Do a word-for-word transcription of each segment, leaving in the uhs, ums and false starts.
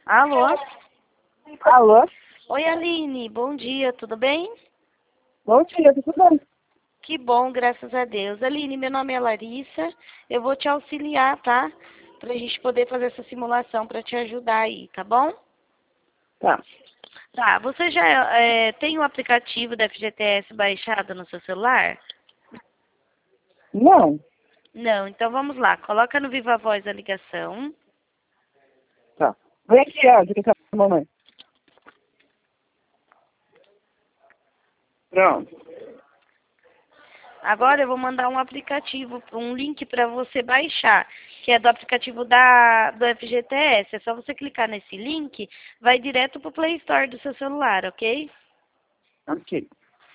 Alô? Alô? Oi, Aline. Bom dia, tudo bem? Bom dia, tudo bem? Que bom, graças a Deus. Aline, meu nome é Larissa. Eu vou te auxiliar, tá? Pra gente poder fazer essa simulação pra te ajudar aí, tá bom? Tá. Tá, você já é, tem o aplicativo da F G T S baixado no seu celular? Não. Não, então vamos lá. Coloca no Viva Voz a ligação. Tá. Vem aqui, ó, diga com a mamãe. Pronto. Agora eu vou mandar um aplicativo, um link para você baixar, que é do aplicativo da, do F G T S. É só você clicar nesse link, vai direto para o Play Store do seu celular, ok? Ok.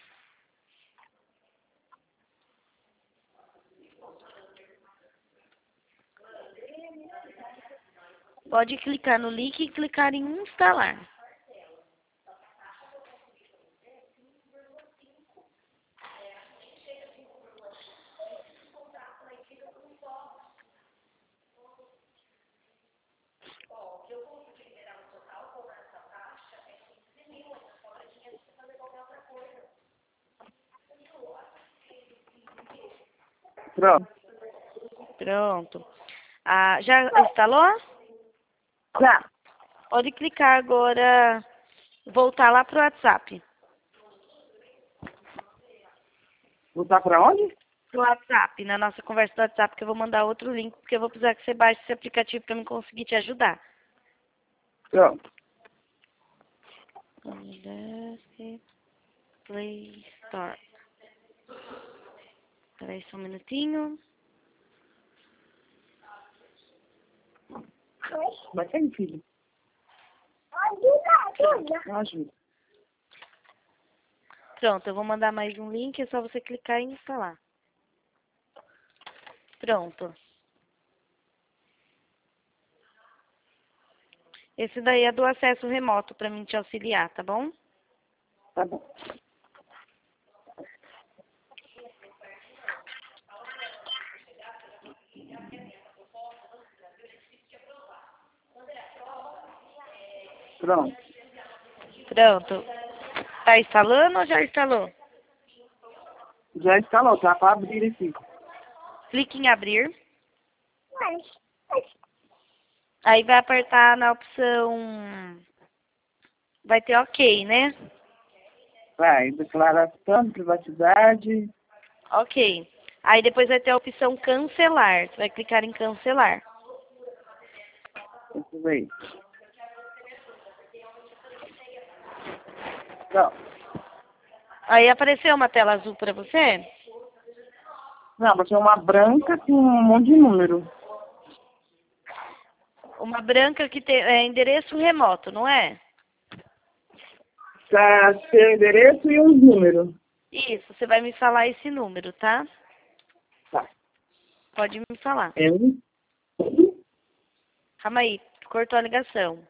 Pode clicar no link e clicar em instalar. Pronto. Pronto. Ah, já instalou? Já. Pode clicar agora, voltar lá para o WhatsApp. Voltar pra onde? Pro WhatsApp, na nossa conversa do WhatsApp, que eu vou mandar outro link, porque eu vou precisar que você baixe esse aplicativo para eu conseguir te ajudar. Pronto. Play Store. Espera aí só um minutinho. Vai ser, filho. Ajuda, ajuda. Pronto, eu vou mandar mais um link, é só você clicar e instalar. Pronto. Esse daí é do acesso remoto para mim te auxiliar, tá bom? Tá bom. Pronto. Pronto. Tá instalando ou já instalou? Já instalou, tá pra abrir aqui. Clique em abrir. Aí vai apertar na opção... Vai ter OK, né? Vai, declaração de privacidade. OK. Aí depois vai ter a opção cancelar. Você vai clicar em cancelar. Isso aí. Pronto. Aí apareceu uma tela azul para você? Não, vai ser uma branca com um monte de número. Uma branca que tem é, endereço remoto, não é? Tá, seu endereço e os números. Isso, você vai me falar esse número, tá? Tá. Pode me falar. É um. Calma aí, cortou a ligação.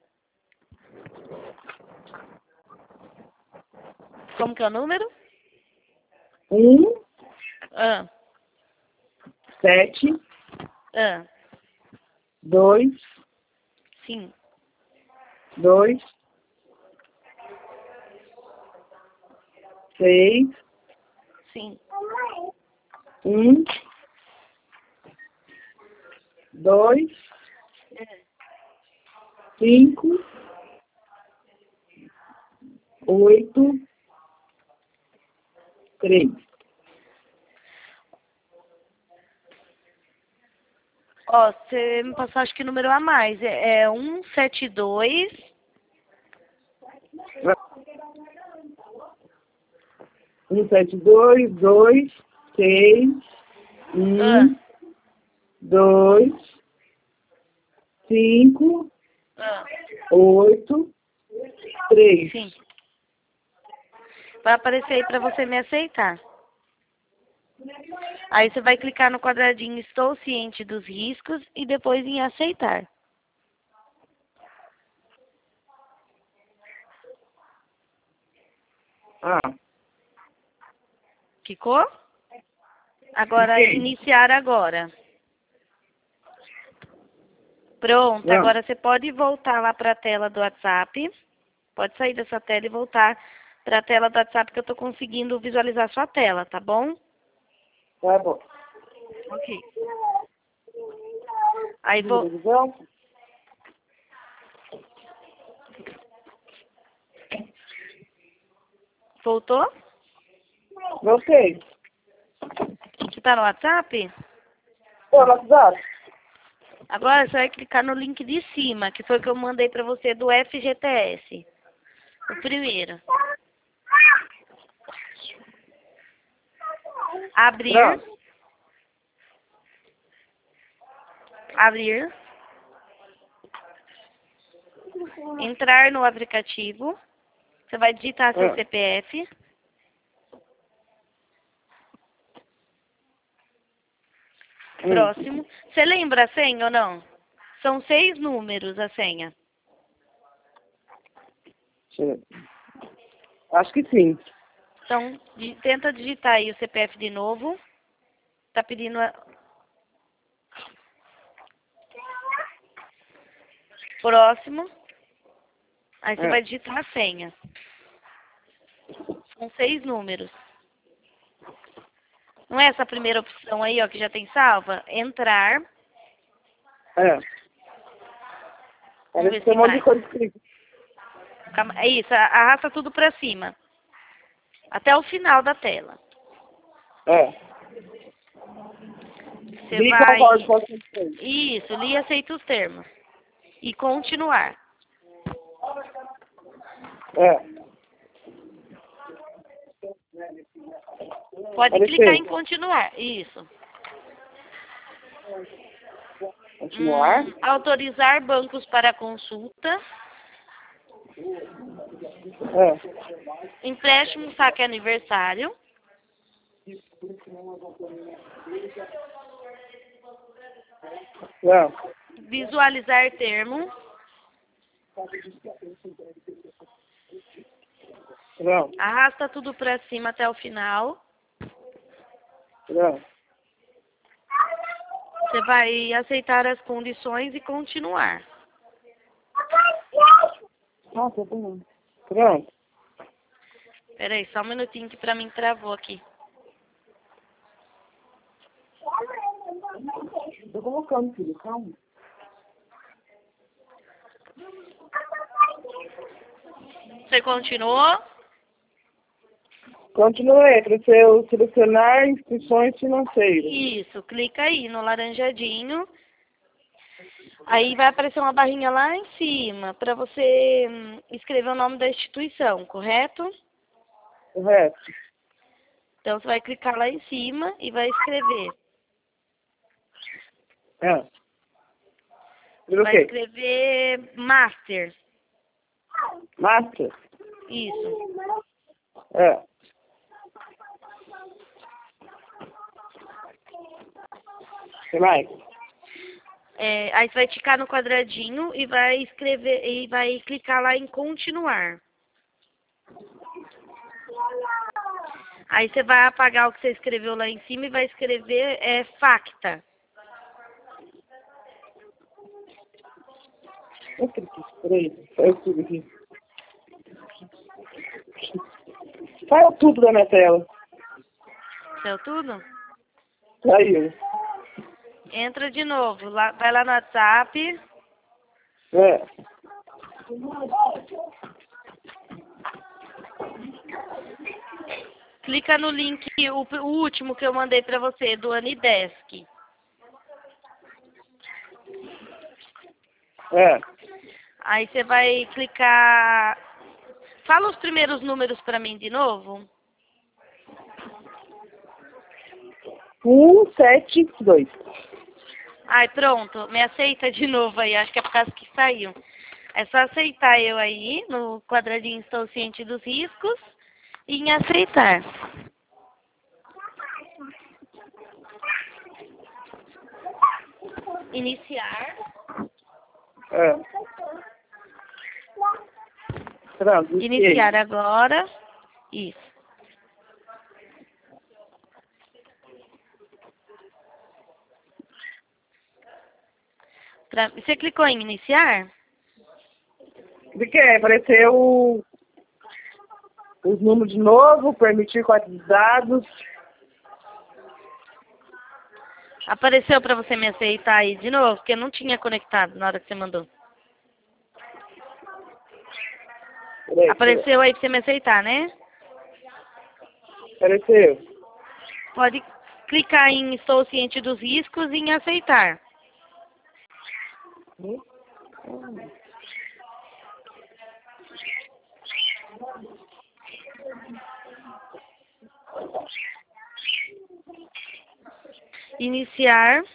Como que é o número? Um, Ah, sete, ah, dois, sim. dois, seis, Sim. um, dois, cinco, oito, três. Ó, você me passou acho que número a mais. É, é um sete dois. Um, sete, dois, dois, seis, Ah, um, dois, cinco, ah, oito, três. sim. Vai aparecer aí pra você me aceitar. Aí você vai clicar no quadradinho Estou ciente dos riscos e depois em aceitar. Ah, Ficou? Agora, fiquei. iniciar agora. Pronto, Não. agora você pode voltar lá para a tela do WhatsApp. Pode sair dessa tela e voltar para a tela do WhatsApp que eu estou conseguindo visualizar sua tela, tá bom? Tá bom. Ok. Aí vou... Televisão? Voltou? Voltei. Você tá no WhatsApp? Ô, WhatsApp? Agora você vai clicar no link de cima, que foi o que eu mandei para você do F G T S. O primeiro. Abrir. Não. Abrir. Entrar no aplicativo. Você vai digitar seu Ah. C P F. Hum. Próximo. Você lembra a senha ou não? São seis números a senha. Deixa eu ver. Acho que sim. Então, di- tenta digitar aí o C P F de novo. Tá pedindo... A... Próximo. Aí você Ah. vai digitar a senha. São seis números. Não é essa primeira opção aí, ó, que já tem salva? Entrar. É. Vamos Parece ver que tem se um monte de mais. coisa escrita. Calma- É isso, a- arrasta tudo pra cima. Até o final da tela. É. Você Vi vai... concordo com você. Isso, li e aceita os termos. E continuar. É. Pode Apareceu. clicar em continuar. Isso. Continuar. Hum, autorizar bancos para consulta. É. Empréstimo, saque aniversário. Não. Visualizar termo. Não. Arrasta tudo pra cima até o final. Não. Você vai aceitar as condições e continuar. Nossa, eu tô... Pronto. Peraí, só um minutinho que pra mim travou aqui. Tô colocando, filho, calma. Você continuou? Continue para seu selecionar instituições financeiras. Isso, clica aí no laranjadinho. Aí vai aparecer uma barrinha lá em cima para você hum, escrever o nome da instituição, correto? Correto. Então você vai clicar lá em cima e vai escrever. É. Vai Ok. escrever Master. Master. Isso. É. O que mais? É, aí você vai ticar no quadradinho e vai escrever e vai clicar lá em continuar. Aí você vai apagar o que você escreveu lá em cima e vai escrever é, Facta. Peraí, saiu tudo aqui. Saiu tudo da minha tela. Saiu tudo? Saiu. Entra de novo. Lá, vai lá no WhatsApp. É. Clica no link, o, o último que eu mandei pra você, do Anidesk. É. Aí você vai clicar... Fala os primeiros números pra mim de novo. Um, sete, dois. Ai, pronto. Me aceita de novo aí. Acho que é por causa que saiu. É só aceitar eu aí, no quadradinho estou ciente dos riscos. E em aceitar. Iniciar. É. Pronto, Iniciar agora. Isso. Pra... Você clicou em iniciar? De que? Apareceu os números de novo, permitir código de dados. Apareceu para você me aceitar aí de novo? Porque eu não tinha conectado na hora que você mandou. Peraí, Apareceu aí para você me aceitar, né? Apareceu. Pode clicar em estou ciente dos riscos e em aceitar. Hum? Iniciar.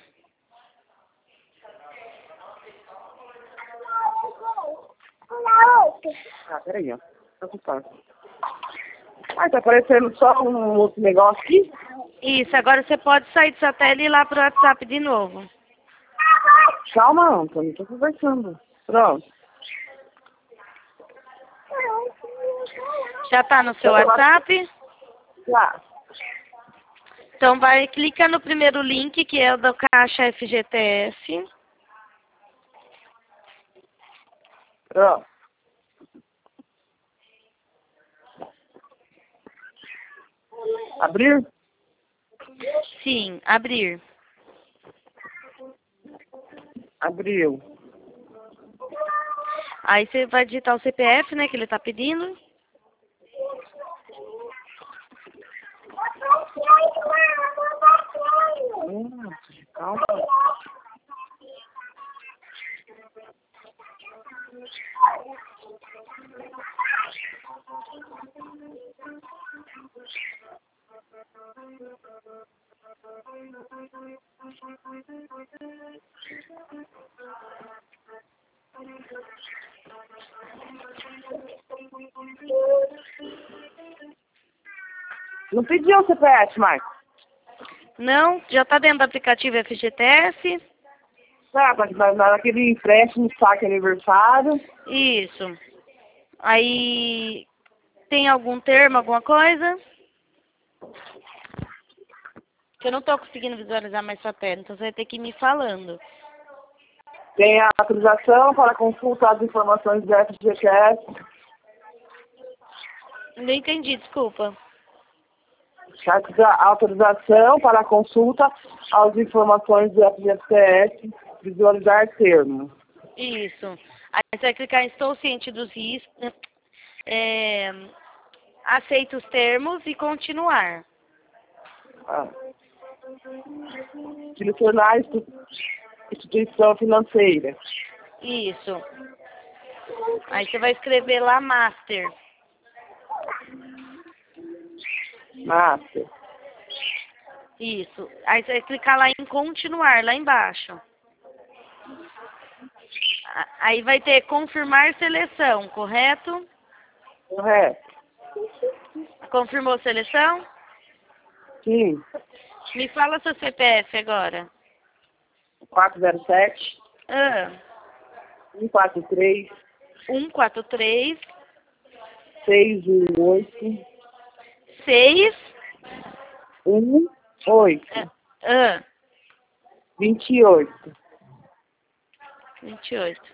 Ah, peraí, ó. Preocupado. Ah, tá aparecendo só um outro negócio aqui? Isso, agora você pode sair do satélite e ir lá pro WhatsApp de novo. Calma, Antônio, tô conversando. Pronto. Já tá no seu WhatsApp? Lá. Então vai, clica no primeiro link, que é o da Caixa F G T S. Pronto. Abrir? Sim, abrir. Abriu. Aí você vai digitar o C P F, né, que ele tá pedindo. Hum, calma. Não pediu o C P F, Marcos. Não, já tá dentro do aplicativo F G T S. Tá, mas na- naquele empréstimo, saque aniversário. Isso. Aí tem algum termo, alguma coisa? Que eu não tô conseguindo visualizar mais sua tela, então você vai ter que ir me falando. Tem a autorização para consultar as informações do F G T S. Não entendi, desculpa. A autorização para consulta às informações do F G T S, visualizar termo. Isso. Aí você vai clicar em estou ciente dos riscos, é, aceito os termos e continuar. Ah. Selecionar institu- instituição financeira. Isso. Aí você vai escrever lá Master. Master. Isso. Aí você vai clicar lá em continuar, lá embaixo. A- Aí vai ter confirmar seleção, correto? Correto. Confirmou seleção? Sim. Me fala seu C P F agora. quatro zero sete, Ah, um quatro três, um quatro três, seis um oito, seis, um oito, ah, vinte e oito. vinte e oito.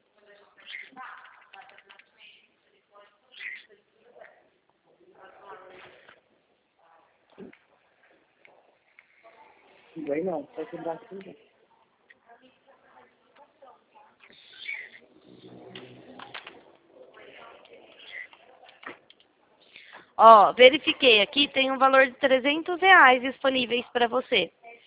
Não vai não, vai quebrar tudo. Ó, verifiquei aqui, tem um valor de trezentos reais disponíveis para você.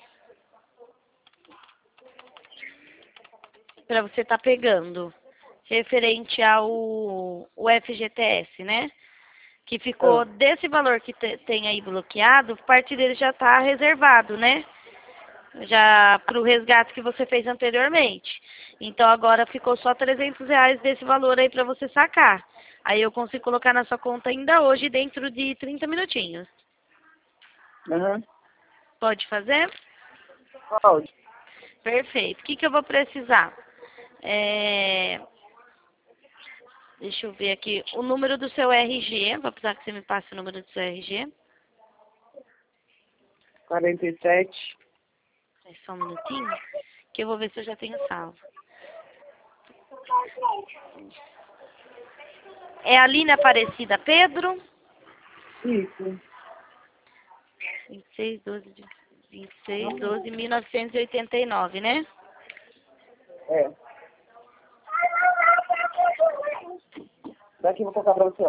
Para você estar pegando. Referente ao o F G T S, né? Que ficou Ah. desse valor que te- tem aí bloqueado, parte dele já está reservado, né? Já para o resgate que você fez anteriormente. Então agora ficou só trezentos reais desse valor aí para você sacar. Aí eu consigo colocar na sua conta ainda hoje, dentro de trinta minutinhos. Uhum. Pode fazer? Pode. Perfeito. O que, que eu vou precisar? É... Deixa eu ver aqui. O número do seu R G. Vou precisar que você me passe o número do seu R G. quarenta e sete. É só um minutinho, que eu vou ver se eu já tenho salvo. É Aline Aparecida Pedro? Isso. vinte e seis, doze, vinte e seis, doze, mil novecentos e oitenta e nove, né? É. Daqui eu vou colocar pra você, ó.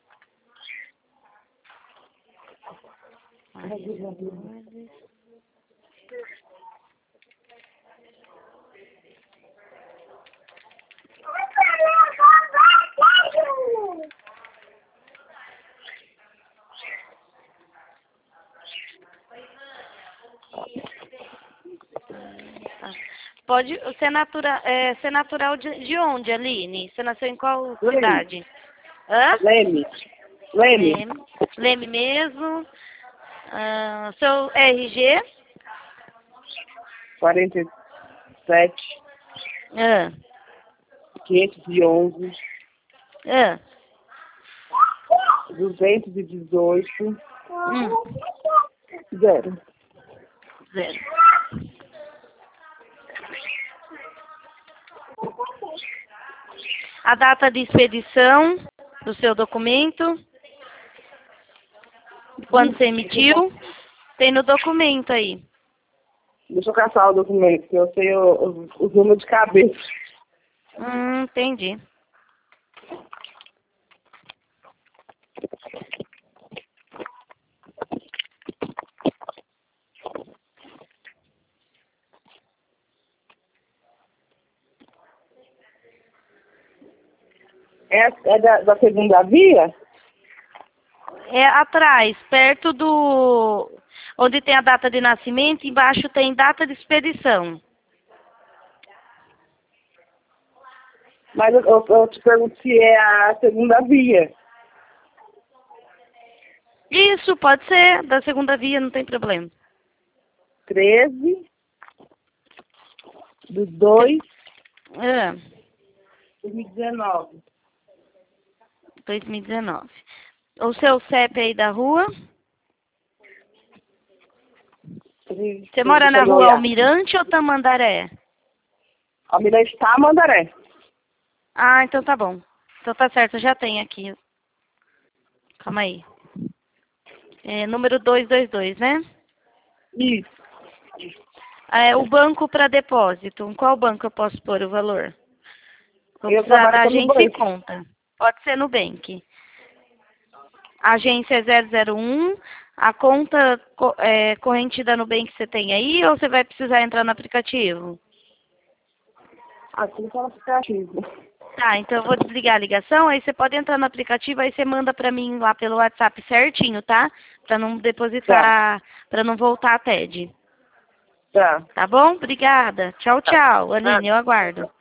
Tá. Pode, você é, natura, é, você é natural de, de onde, Aline? Você nasceu em qual Leme. cidade? Hã? Leme. Leme. Leme. Leme mesmo. Ah, seu R G? quarenta e sete, Ah. quinhentos e onze, Ah. duzentos e dezoito, Hum. zero. Zero. A data de expedição do seu documento, quando você emitiu, tem no documento aí. Deixa eu caçar o documento, que eu sei o, o, o número de cabeça. Hum, entendi. É, é da, da segunda via? É atrás, perto do... onde tem a data de nascimento, embaixo tem data de expedição. Mas eu, eu, eu te pergunto se é a segunda via. Isso, pode ser, da segunda via, não tem problema. treze do dois É, de dois mil e dezenove. dois mil e dezenove. O seu C E P aí da rua? Você mora na rua Almirante ou Tamandaré? Almirante Tamandaré. Ah, então tá bom. Então tá certo, eu já tenho aqui. Calma aí. É, número duzentos e vinte e dois, né? Isso. É, o banco para depósito. Em qual banco eu posso pôr o valor? Vou Eu precisar da trabalho como agência e banco. conta. Pode ser no Bank. Agência zero zero um. A conta co- é, corrente da Nubank você tem aí ou você vai precisar entrar no aplicativo? Aqui no aplicativo. Tá, então eu vou desligar a ligação, aí você pode entrar no aplicativo, aí você manda pra mim lá pelo WhatsApp certinho, tá? Pra não depositar, pra não voltar a T E D. Tá. Tá bom? Obrigada. Tchau, Tá. tchau. Ah. Aline, eu aguardo.